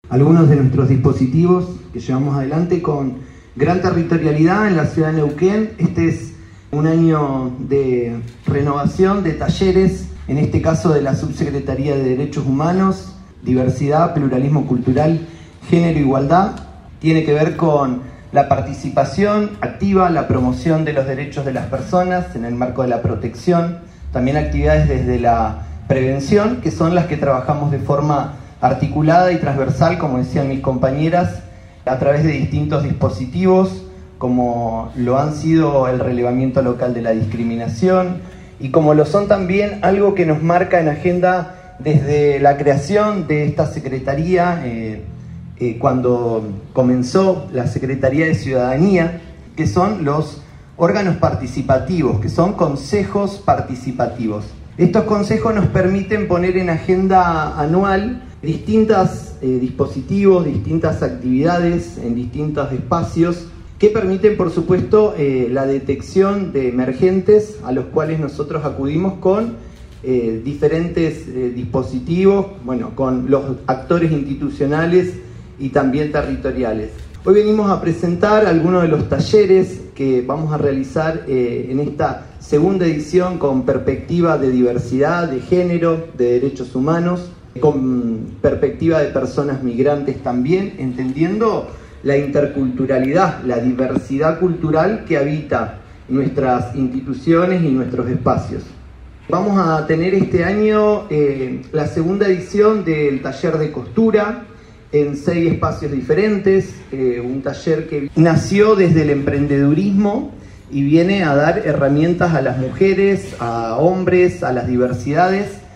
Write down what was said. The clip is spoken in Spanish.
algunos de nuestros dispositivos que llevamos adelante con gran territorialidad en la ciudad de Neuquén. Este es un año de renovación de talleres, en este caso de la Subsecretaría de Derechos Humanos, Diversidad, Pluralismo Cultural, Género e Igualdad. Tiene que ver con la participación activa, la promoción de los derechos de las personas en el marco de la protección, también actividades desde la prevención, que son las que trabajamos de forma articulada y transversal, como decían mis compañeras, a través de distintos dispositivos, como lo han sido el relevamiento local de la discriminación y como lo son también algo que nos marca en agenda desde la creación de esta Secretaría, cuando comenzó la Secretaría de Ciudadanía, que son los órganos participativos, que son consejos participativos. Estos consejos nos permiten poner en agenda anual distintos dispositivos, distintas actividades en distintos espacios que permiten, por supuesto, la detección de emergentes a los cuales nosotros acudimos con diferentes dispositivos, con los actores institucionales y también territoriales. Hoy venimos a presentar algunos de los talleres que vamos a realizar en esta segunda edición con perspectiva de diversidad, de género, de derechos humanos, con perspectiva de personas migrantes también, entendiendo la interculturalidad, la diversidad cultural que habita nuestras instituciones y nuestros espacios. Vamos a tener este año la segunda edición del taller de costura en 6 espacios diferentes, un taller que nació desde el emprendedurismo y viene a dar herramientas a las mujeres, a hombres, a las diversidades,